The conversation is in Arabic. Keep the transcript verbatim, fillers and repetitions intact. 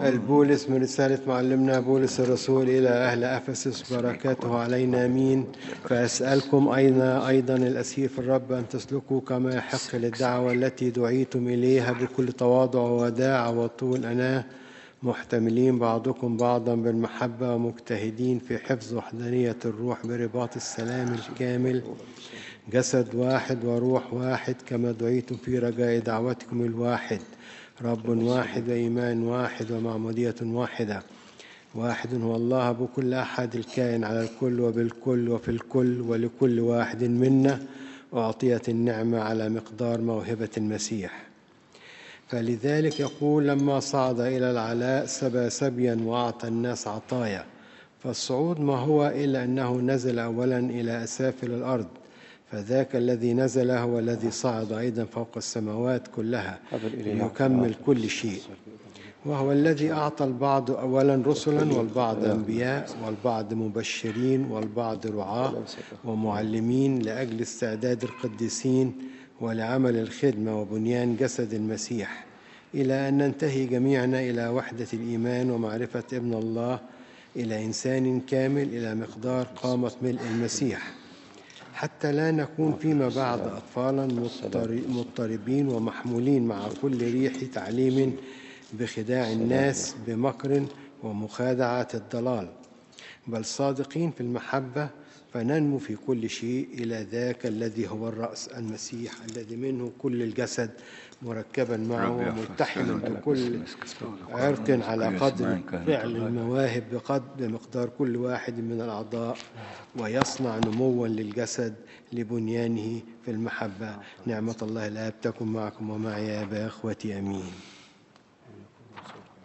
البولس من رسالة معلمنا بولس الرسول إلى أهل أفسس، بركاته علينا آمين. فأسألكم أين أيضا الأسير في الرب أن تسلكوا كما يحق للدعوة التي دعيتم إليها بكل تواضع ووداع وطول أناة، محتملين بعضكم بعضا بالمحبة ومجتهدين في حفظ وحدانية الروح برباط السلام الكامل، جسد واحد وروح واحد كما دعيتم في رجاء دعوتكم الواحد، رب واحد وإيمان واحد ومعمودية واحدة. واحد هو الله بكل أحد الكائن على الكل وبالكل وفي الكل، ولكل واحد منا أعطيت النعمة على مقدار موهبة المسيح. فلذلك يقول: لما صعد إلى العلاء سبى سبيا وأعطى الناس عطايا. فالصعود ما هو إلا أنه نزل أولا إلى أسافل الأرض، فذاك الذي نزل هو الذي صعد أيضا فوق السماوات كلها ليكمل كل شيء. وهو الذي أعطى البعض أولا رسلا، والبعض أنبياء، والبعض مبشرين، والبعض رعاة ومعلمين، لأجل استعداد القديسين ولعمل الخدمة وبنيان جسد المسيح، إلى أن ننتهي جميعنا إلى وحدة الإيمان ومعرفة ابن الله، إلى إنسان كامل، إلى مقدار قامة ملء المسيح، حتى لا نكون فيما بعد أطفالا مضطربين ومحمولين مع كل ريح تعليم بخداع الناس بمكر ومخادعة الضلال، بل صادقين في المحبة، فننمو في كل شيء إلى ذاك الذي هو الرأس، المسيح، الذي منه كل الجسد مركبا معه وملتحما بكل عرق على قدر فعل المواهب بقدر بمقدار كل واحد من الأعضاء، ويصنع نموا للجسد لبنيانه في المحبة. نعمة الله الآب تكن معكم ومعي يا أبا إخوتي، أمين.